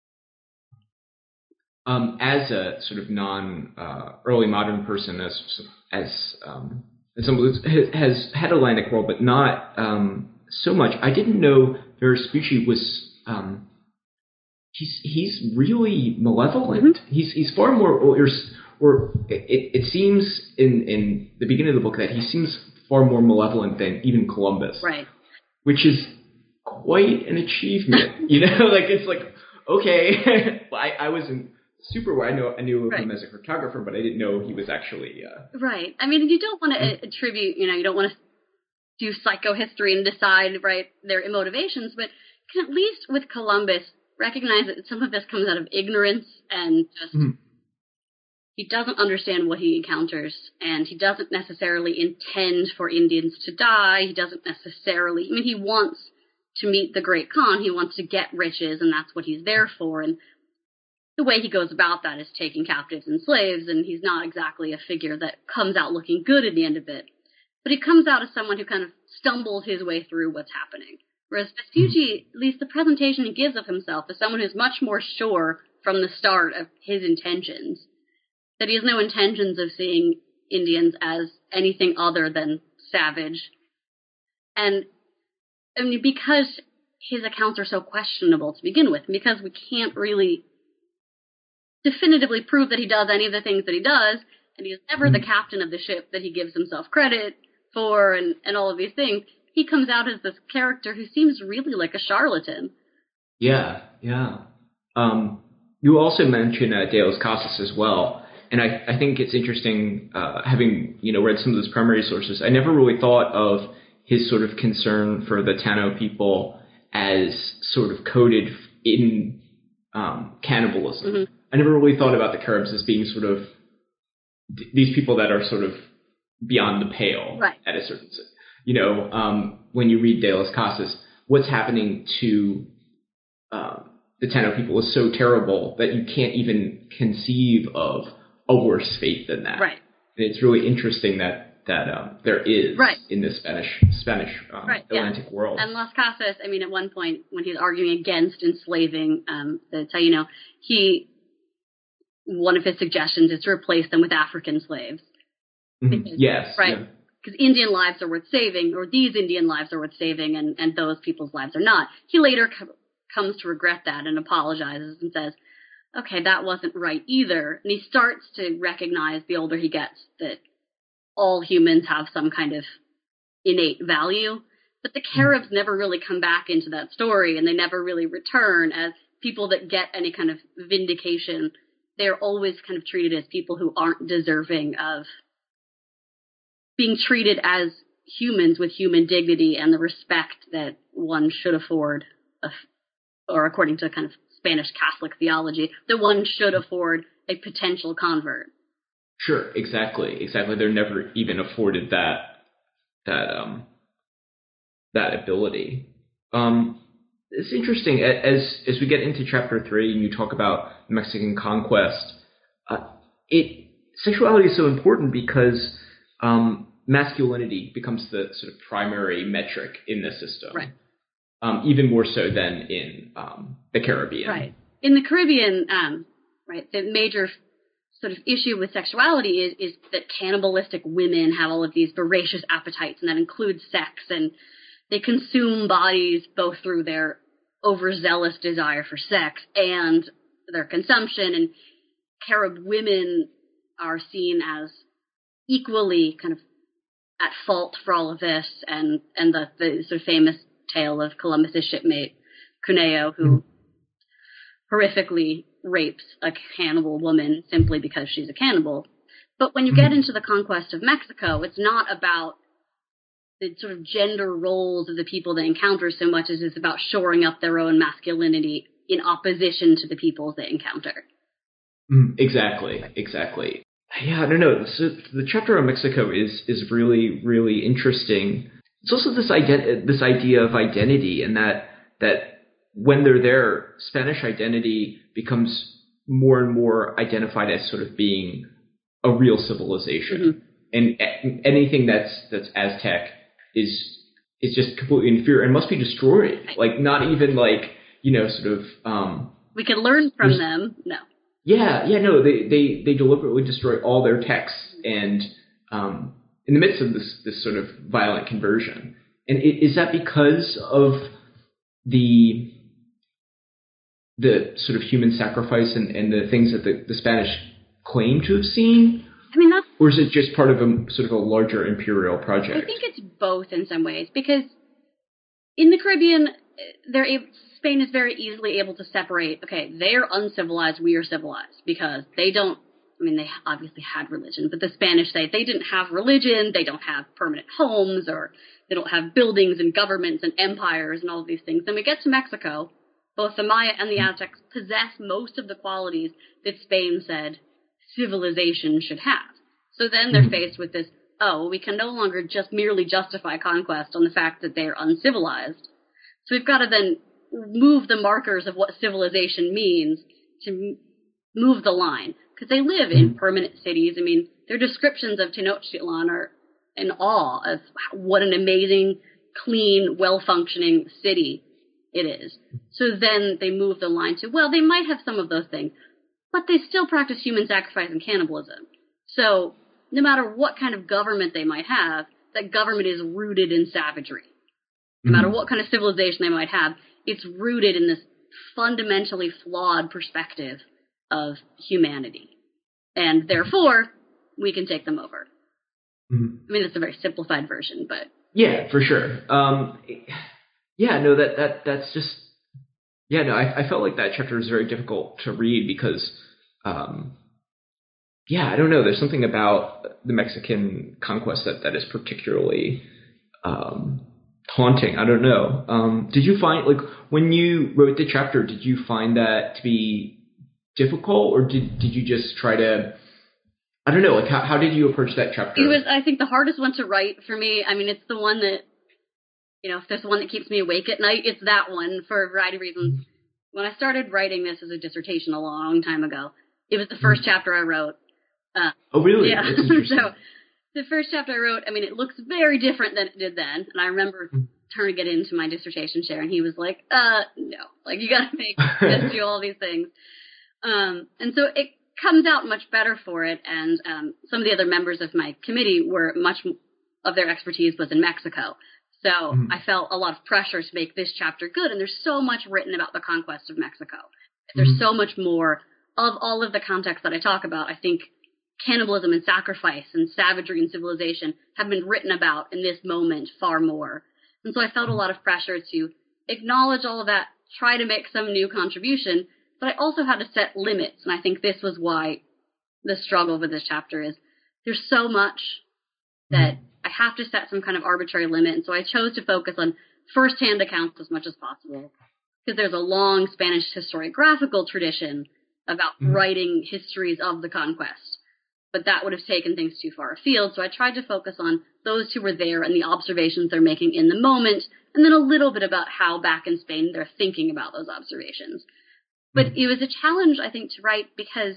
Um, as a sort of non uh, early modern person, as as um, as someone who has had Atlantic world, but not um, so much, I didn't know Vespucci was. Um, he's he's really malevolent. Mm-hmm. He's he's far more, or, or it, it seems in in the beginning of the book that he seems far more malevolent than even Columbus, right? Which is quite an achievement, you know. Like it's like okay, I I wasn't. Super. I know I knew of right. him as a cartographer, but I didn't know he was actually uh... right. I mean, you don't want to mm-hmm. attribute, you know, you don't want to do psychohistory and decide right their motivations, but you can at least with Columbus recognize that some of this comes out of ignorance and just mm-hmm. he doesn't understand what he encounters, and he doesn't necessarily intend for Indians to die. He doesn't necessarily. I mean, he wants to meet the Great Khan. He wants to get riches, and that's what he's there for. And the way he goes about that is taking captives and slaves, and he's not exactly a figure that comes out looking good at the end of it. But he comes out as someone who kind of stumbles his way through what's happening. Whereas Vespucci, at least the presentation he gives of himself, is someone who's much more sure from the start of his intentions, that he has no intentions of seeing Indians as anything other than savage. And, I mean, because his accounts are so questionable to begin with, because we can't really definitively prove that he does any of the things that he does, and he is never the captain of the ship that he gives himself credit for, and, and all of these things, he comes out as this character who seems really like a charlatan. Yeah, yeah. Um, you also mentioned uh, De Las Casas as well, and I, I think it's interesting, uh, having you know read some of those primary sources, I never really thought of his sort of concern for the Tano people as sort of coded in um, cannibalism. Mm-hmm. I never really thought about the Caribs as being sort of th- these people that are sort of beyond the pale, right, at a certain, you know, um, when you read De Las Casas, what's happening to um, the Tano people is so terrible that you can't even conceive of a worse fate than that. Right. And it's really interesting that that um, there is right. in the Spanish Spanish um, right, Atlantic yeah. world. And Las Casas, I mean, at one point when he's arguing against enslaving um, the Taino, he one of his suggestions is to replace them with African slaves. Mm-hmm. Because, yes. Right. Yeah. Because Indian lives are worth saving, or these Indian lives are worth saving, and, and those people's lives are not. He later co- comes to regret that and apologizes and says, okay, that wasn't right either. And he starts to recognize, the older he gets, that all humans have some kind of innate value. But the Caribs never really come back into that story, and they never really return as people that get any kind of vindication. They're always kind of treated as people who aren't deserving of being treated as humans with human dignity and the respect that one should afford, a, or according to kind of Spanish Catholic theology, that one should afford a potential convert. Sure, exactly, exactly. They're never even afforded that that um that ability. Um, it's interesting as as we get into chapter three and you talk about Mexican conquest. Uh, it sexuality is so important because um, masculinity becomes the sort of primary metric in the system, right? Um, even more so than in um, the Caribbean, right? In the Caribbean, um, right, the major sort of issue with sexuality is, is that cannibalistic women have all of these voracious appetites, and that includes sex, and they consume bodies both through their overzealous desire for sex and their consumption, and Carib women are seen as equally kind of at fault for all of this, and, and the, the sort of famous tale of Columbus's shipmate, Cuneo, who mm-hmm. horrifically rapes a cannibal woman simply because she's a cannibal. But when you get into the conquest of Mexico, it's not about the sort of gender roles of the people they encounter so much as it's about shoring up their own masculinity in opposition to the peoples they encounter. Mm, exactly, exactly. Yeah, I don't know. So the chapter on Mexico is is really, really interesting. It's also this ident- this idea of identity, and that that when they're there, Spanish identity becomes more and more identified as sort of being a real civilization, mm-hmm. and anything that's that's Aztec is is just completely inferior and must be destroyed. Right. Like not even like you know sort of. Um, we can learn from them. No. Yeah, yeah, no. They they they deliberately destroy all their texts, and um, in the midst of this this sort of violent conversion. And is that because of the the sort of human sacrifice and, and the things that the, the Spanish claim to have seen? I mean, that's, or is it just part of a sort of a larger imperial project? I think it's both in some ways, because in the Caribbean, they're able, Spain is very easily able to separate, okay, they're uncivilized, we are civilized, because they don't, I mean, they obviously had religion, but the Spanish say they didn't have religion, they don't have permanent homes, or they don't have buildings and governments and empires and all of these things. Then we get to Mexico. Both the Maya and the Aztecs possess most of the qualities that Spain said civilization should have. So then they're faced with this, oh, we can no longer just merely justify conquest on the fact that they're uncivilized. So we've got to then move the markers of what civilization means to m- move the line. Because they live in permanent cities. I mean, their descriptions of Tenochtitlan are in awe of what an amazing clean, well-functioning city it is. So then they move the line to, well, they might have some of those things, but they still practice human sacrifice and cannibalism. So no matter what kind of government they might have, that government is rooted in savagery. No matter what kind of civilization they might have, it's rooted in this fundamentally flawed perspective of humanity. And therefore, we can take them over. Mm-hmm. I mean, it's a very simplified version, but... Yeah, for sure. Um, yeah, no, that, that that's just... Yeah, no, I, I felt like that chapter was very difficult to read because... Um, yeah, I don't know. There's something about the Mexican conquest that, that is particularly um, haunting. I don't know. Um, did you find, like, when you wrote the chapter, did you find that to be difficult, or did did you just try to, I don't know, like, how, how did you approach that chapter? It was, I think, the hardest one to write for me. I mean, it's the one that, you know, if there's one that keeps me awake at night, it's that one for a variety of reasons. When I started writing this as a dissertation a long time ago, it was the first chapter I wrote. Uh, oh, really? Yeah. So the first chapter I wrote, I mean, it looks very different than it did then. And I remember turning it into my dissertation chair, and he was like, uh, no, like, you got to make this do all these things. Um, and so it comes out much better for it. And um, some of the other members of my committee were much of their expertise was in Mexico. So mm. I felt a lot of pressure to make this chapter good. And there's so much written about the conquest of Mexico. There's mm. so much more of all of the context that I talk about. I think cannibalism and sacrifice and savagery and civilization have been written about in this moment far more. And so I felt a lot of pressure to acknowledge all of that, try to make some new contribution, but I also had to set limits. And I think this was why the struggle with this chapter is there's so much that I have to set some kind of arbitrary limit. And so I chose to focus on firsthand accounts as much as possible, because there's a long Spanish historiographical tradition about mm-hmm. writing histories of the conquest. But that would have taken things too far afield, so I tried to focus on those who were there and the observations they're making in the moment, and then a little bit about how back in Spain they're thinking about those observations. But mm-hmm. it was a challenge, I think, to write, because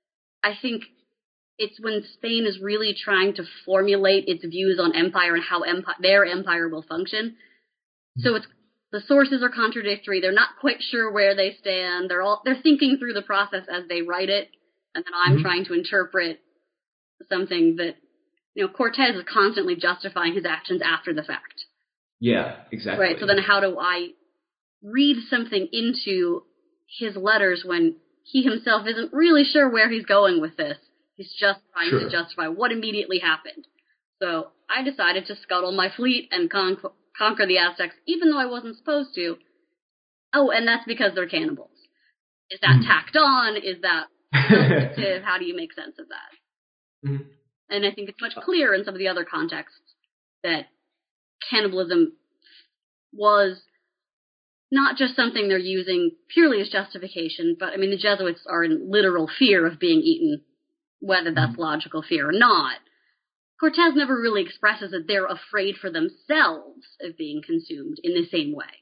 I think it's when Spain is really trying to formulate its views on empire and how empire, their empire will function. Mm-hmm. So it's the sources are contradictory. They're not quite sure where they stand. They're all they're thinking through the process as they write it, and then I'm mm-hmm. trying to interpret something that, you know, Cortez is constantly justifying his actions after the fact. Yeah, exactly. Right, so then how do I read something into his letters when he himself isn't really sure where he's going with this? He's just trying sure. to justify what immediately happened. So I decided to scuttle my fleet and con- conquer the Aztecs, even though I wasn't supposed to. Oh, and that's because they're cannibals. Is that mm. tacked on? Is that sensitive? How do you make sense of that? Mm-hmm. And I think it's much clearer in some of the other contexts that cannibalism was not just something they're using purely as justification, but, I mean, the Jesuits are in literal fear of being eaten, whether that's mm-hmm. logical fear or not. Cortez never really expresses that they're afraid for themselves of being consumed in the same way.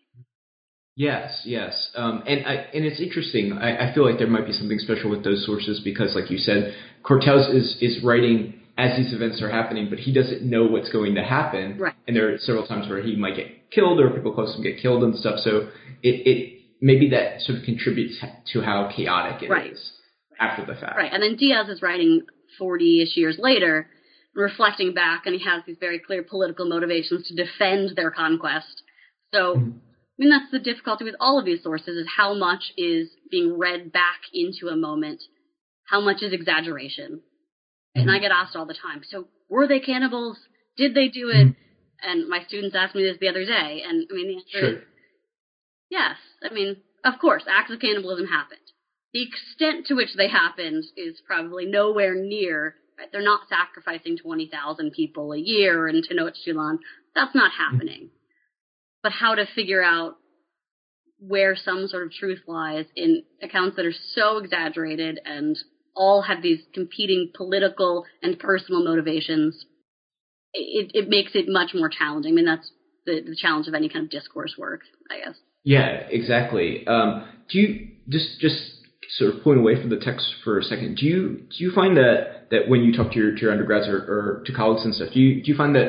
Yes, yes. Um, and I, and it's interesting. I, I feel like there might be something special with those sources because, like you said, Cortez is, is writing as these events are happening, but he doesn't know what's going to happen. Right. And there are several times where he might get killed or people close to him get killed and stuff. So it, it maybe that sort of contributes to how chaotic it right. is after the fact. Right. And then Diaz is writing forty-ish years later, reflecting back, and he has these very clear political motivations to defend their conquest. So... Mm-hmm. I mean, that's the difficulty with all of these sources, is how much is being read back into a moment, how much is exaggeration. Mm-hmm. And I get asked all the time, so were they cannibals? Did they do it? Mm-hmm. And my students asked me this the other day, and I mean, the answer sure. is yes. I mean, of course, acts of cannibalism happened. The extent to which they happened is probably nowhere near, right? They're not sacrificing twenty thousand people a year in Tenochtitlan. That's not happening. Mm-hmm. But how to figure out where some sort of truth lies in accounts that are so exaggerated and all have these competing political and personal motivations, it, it makes it much more challenging. I mean, that's the, the challenge of any kind of discourse work, I guess. Yeah, exactly. Um, do you, just just sort of pulling away from the text for a second, do you do you find that, that when you talk to your, to your undergrads or, or to colleagues and stuff, do you, do you find that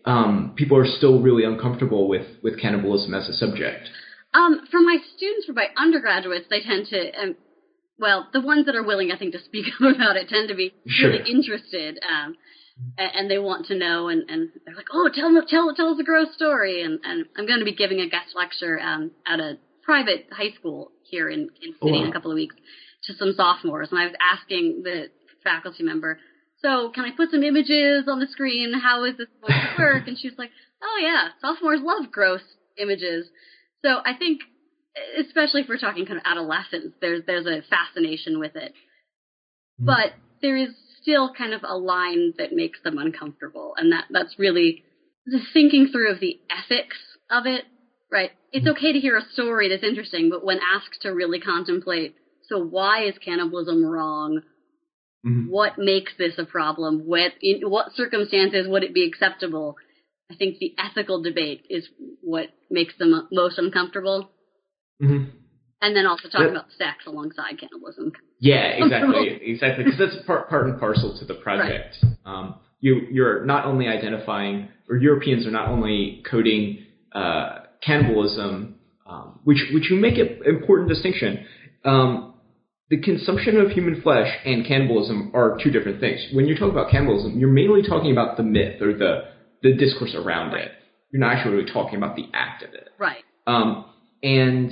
um, people are still really uncomfortable with, with cannibalism as a subject? Um, for my students, for my undergraduates, they tend to, um, well, the ones that are willing, I think, to speak up about it tend to be Sure. really interested, um, and, and they want to know, and, and they're like, oh, tell tell tell us a gross story, and, and I'm going to be giving a guest lecture um, at a private high school here in in Oh, city wow. in a couple of weeks to some sophomores, and I was asking the faculty member, so can I put some images on the screen? How is this going to work? And she was like, oh yeah, sophomores love gross images. So I think, especially if we're talking kind of adolescence, there's there's a fascination with it, Mm. but there is still kind of a line that makes them uncomfortable, and that that's really the thinking through of the ethics of it. Right? It's okay to hear a story that's interesting, but when asked to really contemplate, so why is cannibalism wrong? Mhm. What makes this a problem? What, in what circumstances would it be acceptable? I think the ethical debate is what makes them most uncomfortable. Mhm. And then also talking That- about sex alongside cannibalism. Yeah, exactly, exactly. Because that's part, part and parcel to the project. Um, you, you're not only identifying, or Europeans are not only coding uh, cannibalism, um, which which you make an important distinction. Um, the consumption of human flesh and cannibalism are two different things. When you talk about cannibalism, you're mainly talking about the myth or the the discourse around Right. it. You're not actually really talking about the act of it. Right. Um, and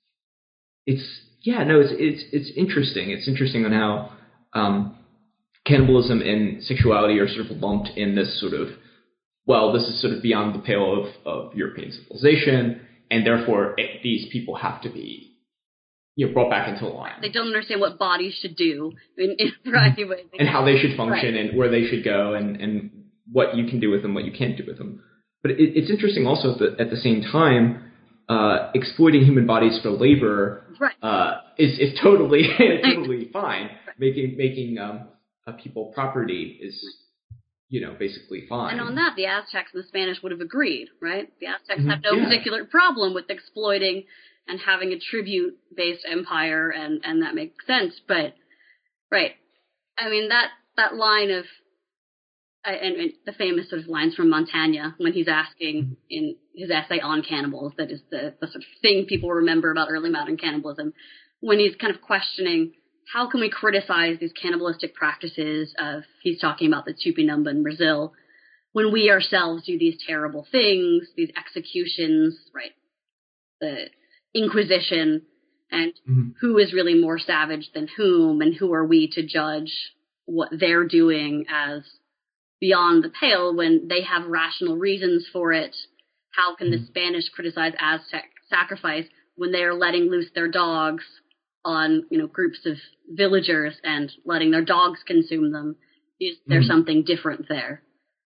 it's yeah, no, it's it's it's interesting. It's interesting on how um, cannibalism and sexuality are sort of lumped in this sort of, well, this is sort of beyond the pale of, of European civilization, and therefore it, these people have to be, you know, brought back into line. They don't understand what bodies should do in, in a variety of ways. And how they should function, Right. and where they should go, and, and what you can do with them, what you can't do with them. But it, it's interesting also at the, at the same time, uh, exploiting human bodies for labor Right. uh, is is totally totally fine. Making making um, uh, people property is, you know, basically fine. And on that, the Aztecs and the Spanish would have agreed, right? The Aztecs Mhm. had no Yeah. particular problem with exploiting and having a tribute-based empire, and, and that makes sense. But, right, I mean, that, that line of, uh, and, and the famous sort of lines from Montaigne when he's asking in his essay on cannibals, that is the, the sort of thing people remember about early modern cannibalism, when he's kind of questioning, how can we criticize these cannibalistic practices of, he's talking about the Tupinamba in Brazil, when we ourselves do these terrible things, these executions, right, the Inquisition, and Mhm. who is really more savage than whom, and who are we to judge what they're doing as beyond the pale when they have rational reasons for it? How can the Mhm. Spanish criticize Aztec sacrifice when they are letting loose their dogs on, you know, groups of villagers and letting their dogs consume them? Is there Mhm. something different there?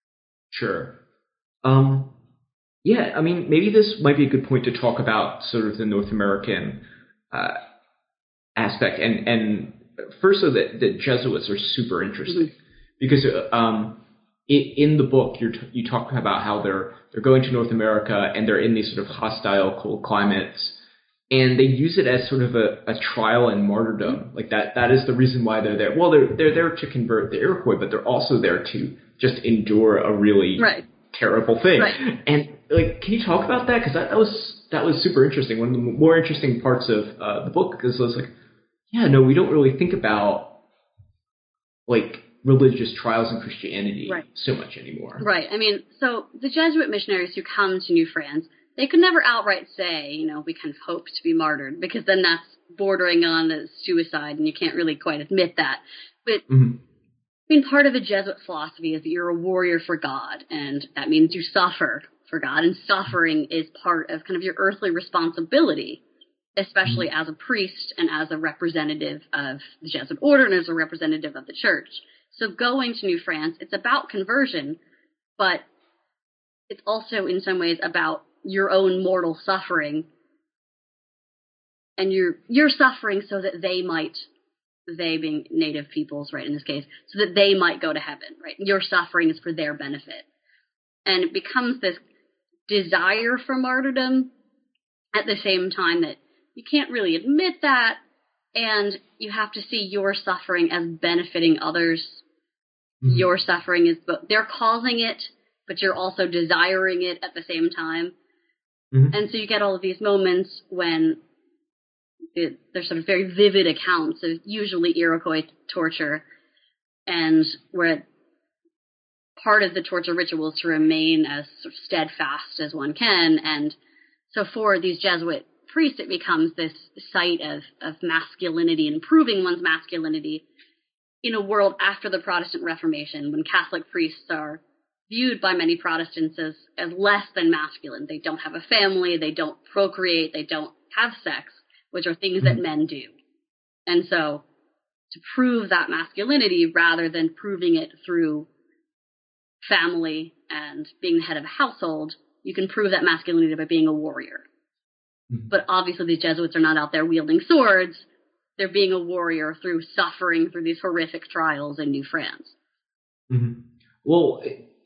Sure. Um, yeah, I mean, maybe this might be a good point to talk about sort of the North American uh, aspect. And, and first, so that the Jesuits are super interesting Mhm. because uh, um, it, in the book you're t- you talk about how they're they're going to North America and they're in these sort of hostile, cold climates, and they use it as sort of a, a trial and martyrdom. Like that that is the reason why they're there. Well, they're they're there to convert the Iroquois, but they're also there to just endure a really Right. terrible thing. Right. And like, can you talk about that? Because that, that was that was super interesting. One of the more interesting parts of uh, the book, because I was like, yeah, no, we don't really think about like religious trials in Christianity Right. so much anymore. Right. I mean, so the Jesuit missionaries who come to New France, they could never outright say, you know, we kind of hope to be martyred, because then that's bordering on a suicide, and you can't really quite admit that. But Mhm. I mean, part of the Jesuit philosophy is that you're a warrior for God, and that means you suffer for God, and suffering is part of kind of your earthly responsibility, especially as a priest and as a representative of the Jesuit order and as a representative of the church. So going to New France, it's about conversion, but it's also in some ways about your own mortal suffering, and you're you're suffering so that they might, they being native peoples, right, in this case, so that they might go to heaven, right? Your suffering is for their benefit. And it becomes this desire for martyrdom at the same time that you can't really admit that, and you have to see your suffering as benefiting others. Mhm. Your suffering is, they're causing it, but you're also desiring it at the same time. Mm-hmm. And so you get all of these moments when it, there's sort of very vivid accounts of usually Iroquois torture, and where part of the torture ritual is to remain as sort of steadfast as one can. And so for these Jesuit priests, it becomes this site of, of masculinity and proving one's masculinity in a world after the Protestant Reformation, when Catholic priests are viewed by many Protestants as, as less than masculine. They don't have a family, they don't procreate, they don't have sex, which are things that men do. And so to prove that masculinity rather than proving it through family and being the head of a household, you can prove that masculinity by being a warrior. Mm-hmm. But obviously these Jesuits are not out there wielding swords. They're being a warrior through suffering through these horrific trials in New France. Mm-hmm. Well,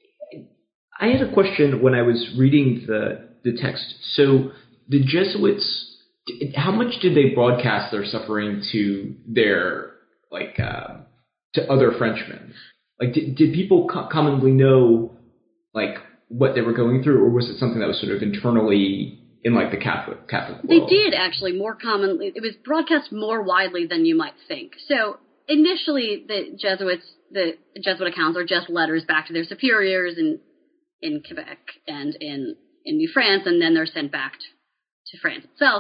I had a question when I was reading the, the text. So the Jesuits, how much did they broadcast their suffering to their, like, uh, to other Frenchmen? Like, did, did people co- commonly know, like, what they were going through, or was it something that was sort of internally in, like, the Catholic Catholic world? They did, actually, more commonly. It was broadcast more widely than you might think. So, initially, the Jesuits, the Jesuit accounts are just letters back to their superiors in, in Quebec and in, in New France, and then they're sent back to, to France itself.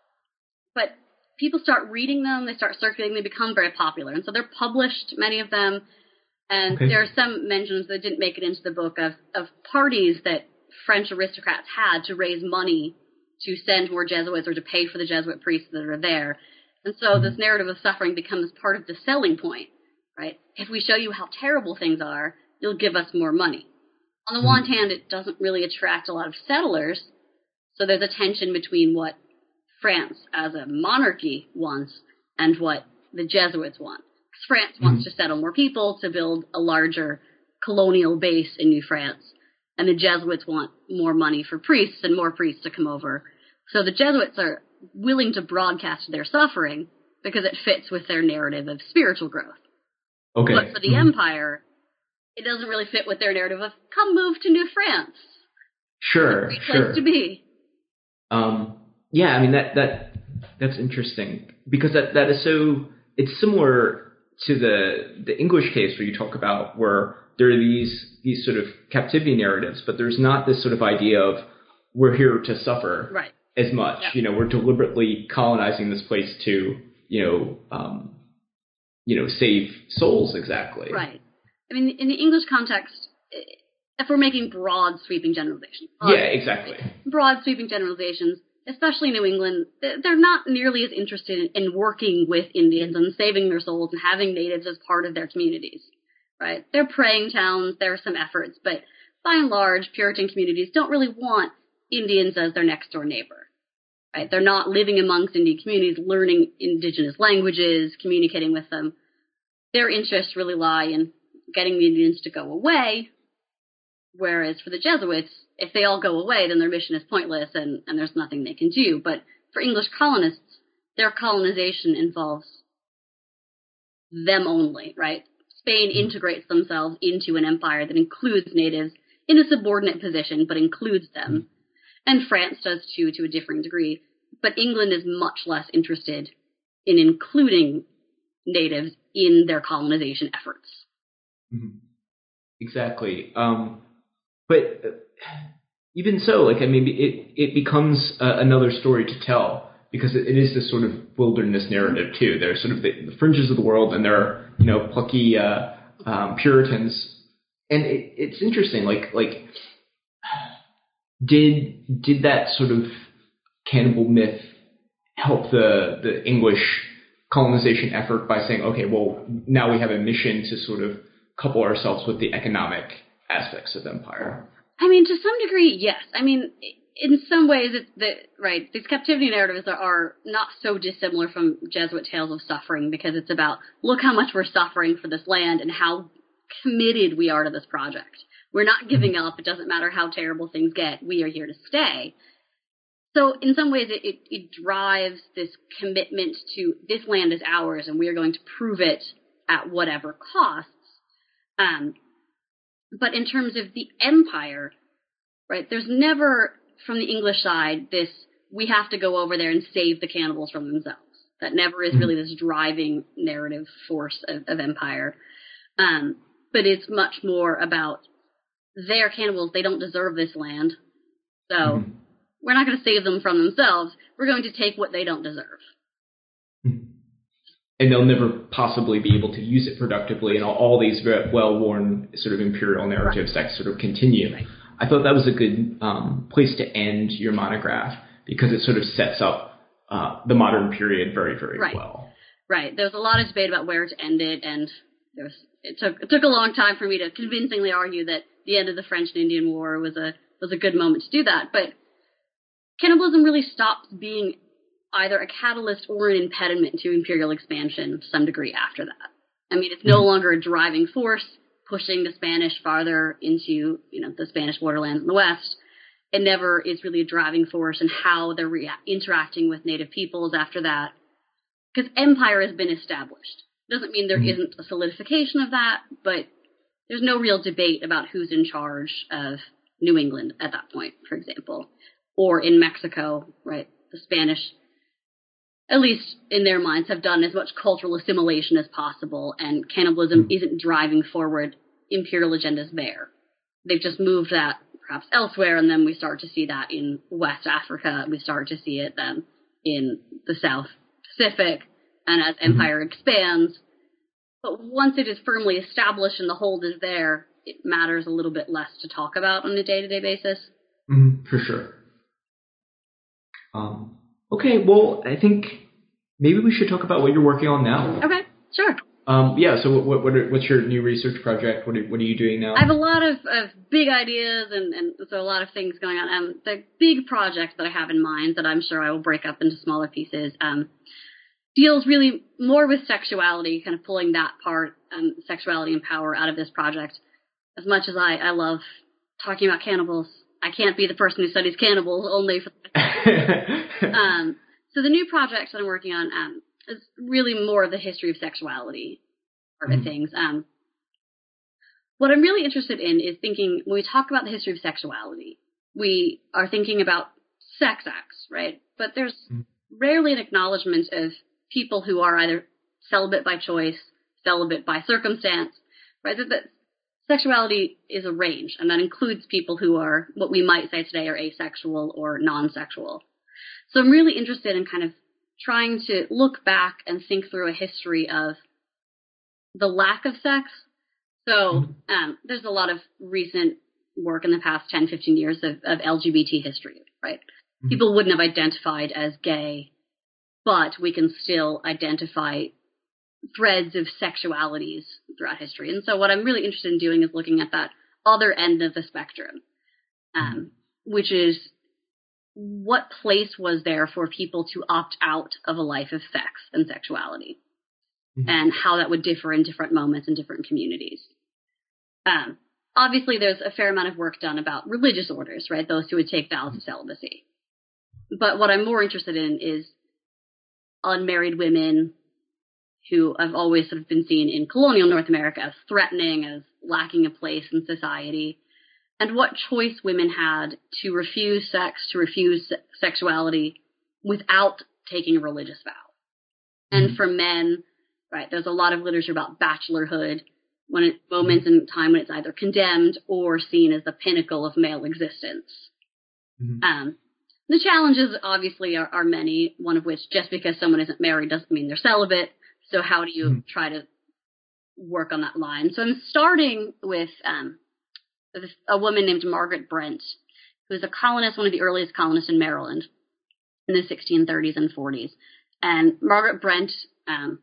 But people start reading them, they start circulating, they become very popular. And so they're published, many of them. And okay. There are some mentions that didn't make it into the book of, of parties that French aristocrats had to raise money to send more Jesuits or to pay for the Jesuit priests that are there. And so mm-hmm. this narrative of suffering becomes part of the selling point, right? If we show you how terrible things are, you'll give us more money. On the mm-hmm. one hand, it doesn't really attract a lot of settlers, so there's a tension between what France as a monarchy wants and what the Jesuits want. France wants mm-hmm. to settle more people to build a larger colonial base in New France, and the Jesuits want more money for priests and more priests to come over. So the Jesuits are willing to broadcast their suffering because it fits with their narrative of spiritual growth. Okay. But for the mm-hmm. empire, it doesn't really fit with their narrative of come move to New France. Sure, it's a great sure. place to be. Um, yeah, I mean that that that's interesting because that that is so. It's similar to the the English case where you talk about where there are these these sort of captivity narratives, but there's not this sort of idea of we're here to suffer right. as much. Yeah. You know, we're deliberately colonizing this place to, you know, um, you know, save souls exactly. Right. I mean, in the English context, if we're making broad sweeping generalizations. Yeah, exactly. Broad sweeping generalizations. Especially New England, they're not nearly as interested in working with Indians and saving their souls and having natives as part of their communities, right? They're praying towns, there are some efforts, but by and large, Puritan communities don't really want Indians as their next-door neighbor, right? They're not living amongst Indian communities, learning indigenous languages, communicating with them. Their interests really lie in getting the Indians to go away, whereas for the Jesuits, if they all go away, then their mission is pointless and, and there's nothing they can do. But for English colonists, their colonization involves them only, right? Spain integrates themselves into an empire that includes natives in a subordinate position, but includes them. And France does too, to a differing degree. But England is much less interested in including natives in their colonization efforts. Mm-hmm. Exactly. Um, but... Uh, Even so, like, I mean, it, it becomes uh, another story to tell because it, it is this sort of wilderness narrative, too. There's sort of the, the fringes of the world and there are, you know, plucky uh, um, Puritans. And it, it's interesting, like, like, did did that sort of cannibal myth help the, the English colonization effort by saying, okay, well, now we have a mission to sort of couple ourselves with the economic aspects of empire? I mean, to some degree, yes. I mean, in some ways, it's the, right, these captivity narratives are, are not so dissimilar from Jesuit tales of suffering because it's about, look how much we're suffering for this land and how committed we are to this project. We're not giving up. It doesn't matter how terrible things get. We are here to stay. So in some ways, it, it, it drives this commitment to this land is ours and we are going to prove it at whatever costs. Um, But in terms of the empire, right, there's never, from the English side, this, we have to go over there and save the cannibals from themselves. That never is really this driving narrative force of, of empire. Um, but it's much more about, they're cannibals, they don't deserve this land. So mm-hmm. we're not going to save them from themselves. We're going to take what they don't deserve. And they'll never possibly be able to use it productively, and all, all these very well-worn sort of imperial narratives right. that sort of continue. Right. I thought that was a good um, place to end your monograph, because it sort of sets up uh, the modern period very, very right. well. Right. There was a lot of debate about where to end it, and there was, it took it took a long time for me to convincingly argue that the end of the French and Indian War was a was a good moment to do that. But cannibalism really stopped being either a catalyst or an impediment to imperial expansion to some degree after that. I mean, it's no longer a driving force pushing the Spanish farther into, you know, the Spanish borderlands in the west. It never is really a driving force in how they're rea- interacting with native peoples after that, because empire has been established. Doesn't mean there mm-hmm. isn't a solidification of that, but there's no real debate about who's in charge of New England at that point, for example, or in Mexico, right? The Spanish, at least in their minds, have done as much cultural assimilation as possible, and cannibalism isn't driving forward imperial agendas there. They've just moved that perhaps elsewhere, and then we start to see that in West Africa. We start to see it then in the South Pacific, and as empire mm-hmm. expands. But once it is firmly established and the hold is there, it matters a little bit less to talk about on a day-to-day basis. Mm-hmm, for sure. Um, okay, well, I think maybe we should talk about what you're working on now. Okay, sure. Um, yeah, so what, what are, what's your new research project? What are, what are you doing now? I have a lot of, of big ideas and, and so a lot of things going on. Um, the big project that I have in mind that I'm sure I will break up into smaller pieces um, deals really more with sexuality, kind of pulling that part, um, sexuality and power out of this project. As much as I, I love talking about cannibals, I can't be the person who studies cannibals only for um, so the new project that I'm working on um, is really more of the history of sexuality part mm-hmm. of things. Um, what I'm really interested in is thinking, when we talk about the history of sexuality, we are thinking about sex acts, right? But there's mm-hmm. rarely an acknowledgement of people who are either celibate by choice, celibate by circumstance, right? That, that sexuality is a range, and that includes people who are what we might say today are asexual or non-sexual. So I'm really interested in kind of trying to look back and think through a history of the lack of sex. So um, there's a lot of recent work in the past ten, fifteen years of, of L G B T history, right? Mm-hmm. People wouldn't have identified as gay, but we can still identify threads of sexualities throughout history. And so what I'm really interested in doing is looking at that other end of the spectrum, um, which is what place was there for people to opt out of a life of sex and sexuality, mm-hmm. and how that would differ in different moments in different communities. Um, obviously, there's a fair amount of work done about religious orders, right? Those who would take vows of celibacy. But what I'm more interested in is unmarried women who have always sort of been seen in colonial North America as threatening, as lacking a place in society, and what choice women had to refuse sex, to refuse se- sexuality without taking a religious vow. Mm-hmm. And for men, right, there's a lot of literature about bachelorhood, when it, moments in time when it's either condemned or seen as the pinnacle of male existence. Mm-hmm. Um, the challenges obviously are, are many, one of which just because someone isn't married doesn't mean they're celibate. So how do you mm-hmm. try to work on that line? So I'm starting with um, a woman named Margaret Brent, who was a colonist, one of the earliest colonists in Maryland in the sixteen thirties and forties. And Margaret Brent um,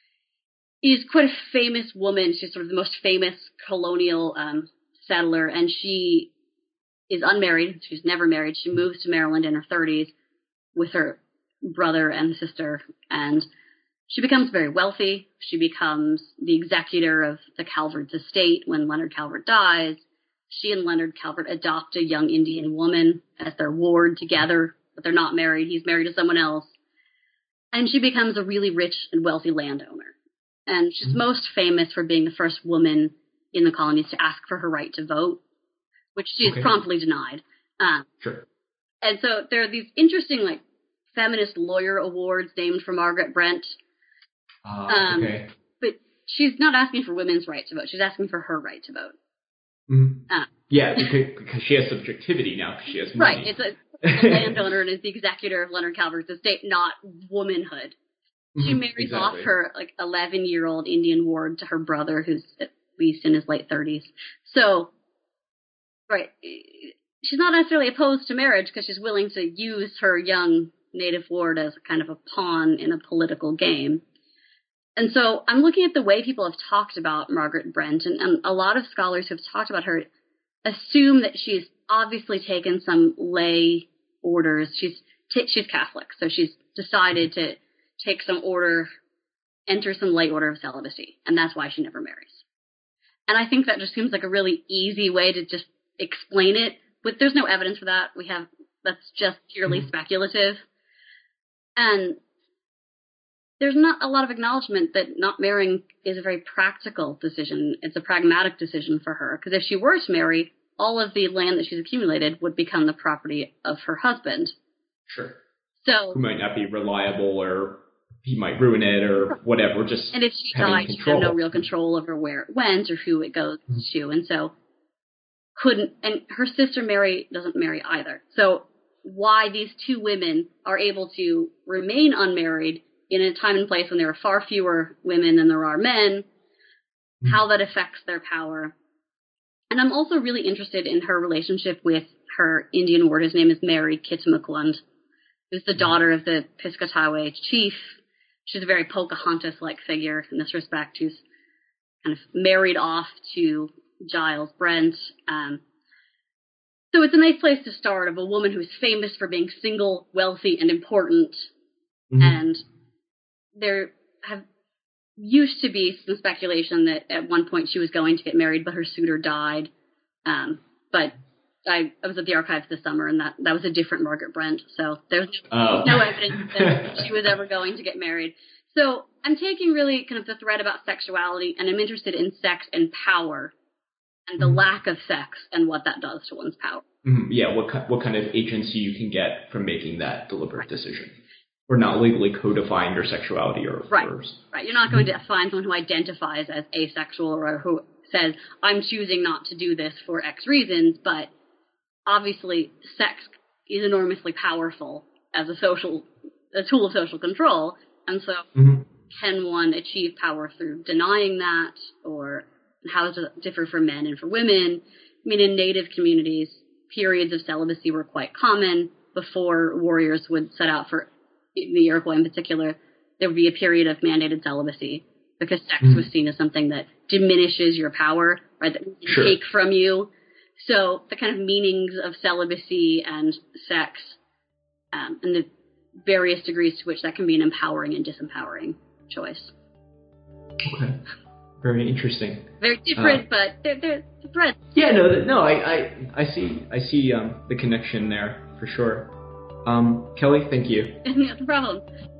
is quite a famous woman. She's sort of the most famous colonial um, settler, and she is unmarried. She's never married. She moves to Maryland in her thirties with her brother and sister, and she becomes very wealthy. She becomes the executor of the Calvert's estate when Leonard Calvert dies. She and Leonard Calvert adopt a young Indian woman as their ward together, but they're not married. He's married to someone else. And she becomes a really rich and wealthy landowner. And she's mm-hmm. most famous for being the first woman in the colonies to ask for her right to vote, which she is Okay. promptly denied. Um, Sure. and so there are these interesting, like, feminist lawyer awards named for Margaret Brent. Uh, Um, okay. But she's not asking for women's right to vote. She's asking for her right to vote. Mhm. Uh, Yeah, because, because she has subjectivity now, because she has money. right. It's a, a landowner and is the executor of Leonard Calvert's estate, not womanhood. She Mhm, marries exactly. off her, like, eleven-year-old Indian ward to her brother, who's at least in his late thirties. So, right, she's not necessarily opposed to marriage because she's willing to use her young native ward as kind of a pawn in a political game. And so I'm looking at the way people have talked about Margaret Brent, and, and a lot of scholars who've talked about her assume that she's obviously taken some lay orders. She's t- she's Catholic, so she's decided to take some order, enter some lay order of celibacy, and that's why she never marries. And I think that just seems like a really easy way to just explain it. But there's no evidence for that. We have that's just purely Mhm. speculative, and there's not a lot of acknowledgement that not marrying is a very practical decision. It's a pragmatic decision for her. Because if she were to marry, all of the land that she's accumulated would become the property of her husband. Sure. So, Who might not be reliable, or he might ruin it, or whatever. Just and if she having died, she control. had no real control over where it went or who it goes Mhm. to. And so, couldn't, and her sister Mary doesn't marry either. So, why these two women are able to remain unmarried in a time and place when there are far fewer women than there are men, Mhm. how that affects their power. And I'm also really interested in her relationship with her Indian ward. His name is Mary Kitamukund, who's the daughter of the Piscataway chief. She's a very Pocahontas-like figure in this respect, who's kind of married off to Giles Brent. Um, so it's a nice place to start, of a woman who's famous for being single, wealthy, and important. Mhm. And there have used to be some speculation that at one point she was going to get married, but her suitor died. Um, but I, I was at the archives this summer, and that, that was a different Margaret Brent. So there's Oh. no evidence that she was ever going to get married. So I'm taking really kind of the thread about sexuality, and I'm interested in sex and power, and the Mhm. lack of sex and what that does to one's power. Mhm. Yeah, what ki- what kind of agency you can get from making that deliberate decision, or not legally codifying your sexuality or Right. or- Right. You're not going to find someone who identifies as asexual or who says, I'm choosing not to do this for X reasons, but obviously sex is enormously powerful as a social, a tool of social control. And so Mhm. can one achieve power through denying that, or how does it differ for men and for women? I mean, in Native communities, periods of celibacy were quite common. Before warriors would set out for the Iroquois in particular, there would be a period of mandated celibacy because sex Mhm. was seen as something that diminishes your power, right? That we can Sure. take from you. So the kind of meanings of celibacy and sex, um, and the various degrees to which that can be an empowering and disempowering choice. Okay. Very interesting. Very different, Uh, but they're, they're threads. Yeah, no, th- no, I, I, I see, I see um, the connection there for sure. Um, Kelly, thank you. No problem.